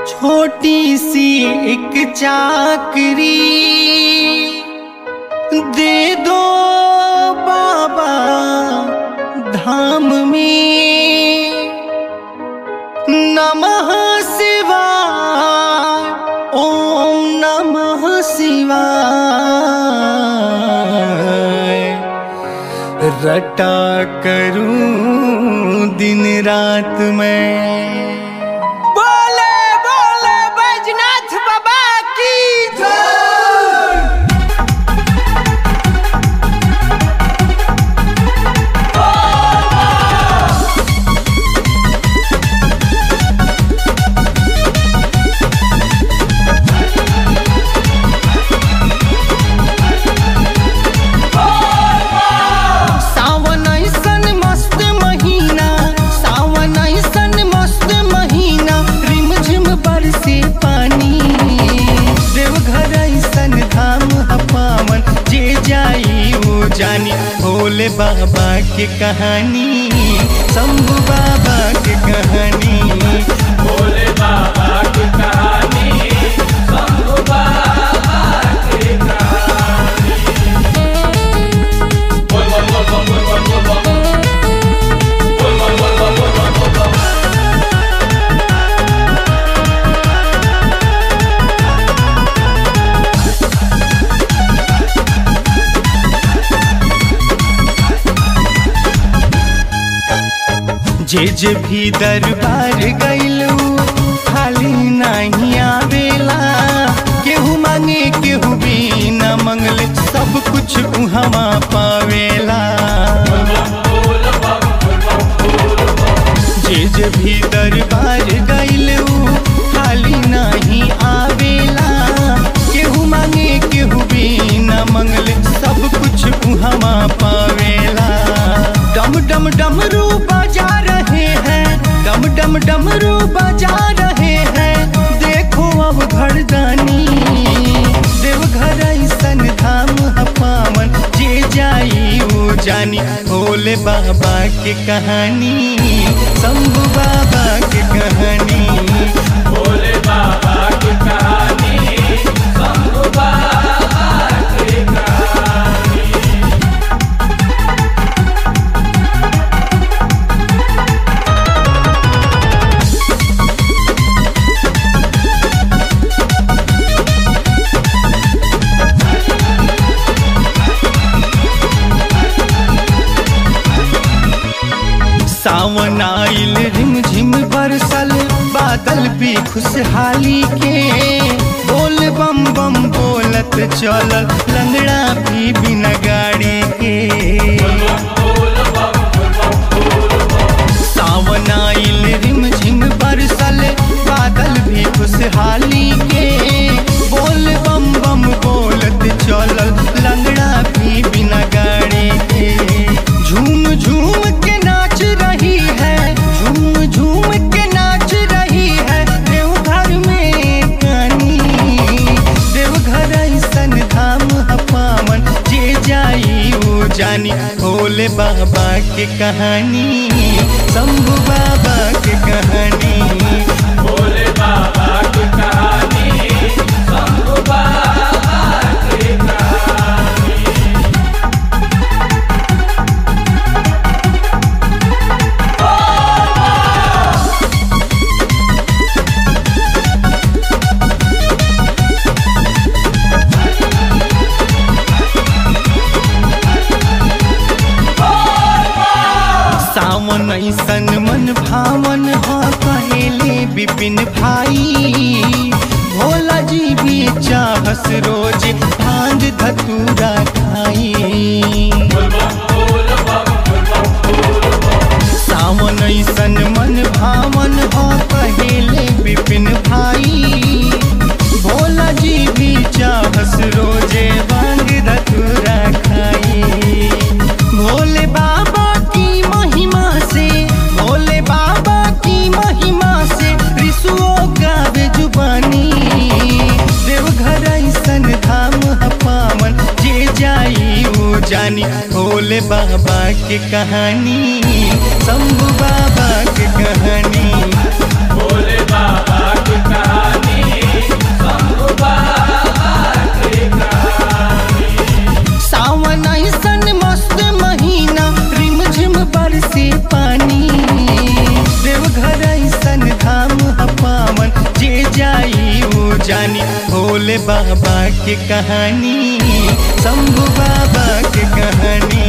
छोटी सी एक चाकरी दे दो बाबा धाम में। नमः शिवाय ओम नमः शिवाय। रटा करूं दिन रात में। जानी भोले बाबा की कहानी, शंभू बाबा की कहानी। भोले बाबा की कहानी, शंभू बाबा की कहानी। बोल बोल बोल बोल बोल बोल बोल बोल बोल बोल बोल बोल बोल बोल। जे भी दरबार गइलू खाली नहीं आवेला। केहू मांगे केहू भी न मंगले, सब कुछ उहवा पावेला। जे भी दरबार गइलू खाली नहीं आवेला। केहू मांगे केहू भी न मंगले, सब कुछ उहवा पावेला। डम डम डमरू बजा रहे हैं, डम डम डमरू बजा रहे हैं। देखो अब घरदानी, देवघर ऐसन धाम है पावन, जे जाई वो जानी। भोले बाबा की कहानी, शंभू बाबा की कहानी। भोले बाबा की कहानी, शंभू बाबा की कहानी। सावन आइल रिमझिम बरसल, बादल भी खुशहाली के। बोल बम बम बोलत चलल, लंगड़ा भी बिना गाड़ी के। सावन आइल रिमझिम बरसल, बादल भी खुशहाली के। बोल बम बम बोलत चलल, लंगड़ा भी बिना गाड़ी के। झूम झूम के नाच रही है, झूम झूम के नाच रही है। देवघर में कानी, देवघर ऐसन धाम है पावन, जे जाई वो जानी। भोले बाबा की कहानी, शंभू बाबा की कहानी। भोले बाबा की कहानी, शंभू बाबा की कहानी। सावन ऐसन मन भावन हो कहेले विपिन भाई। भोला जी भी चाहस रोज भांग धतूरा खाई। सावन ऐसन मन भावन हो कहेले विपिन भाई। भोला जी भी चाहस रोजे भांग धतूरा खाई। भोले बाबा की महिमा से, भोले बाबा की महिमा से ऋषियों गावे जुबानी। देवघर ऐसन धाम है पावन, जे जाई वो जानी। भोले बाबा की कहानी, शंभू बाबा की कहानी। भोले बाबा की कहानी। हो जानी भोले बाबा की कहानी, शंभू बाबा की कहानी।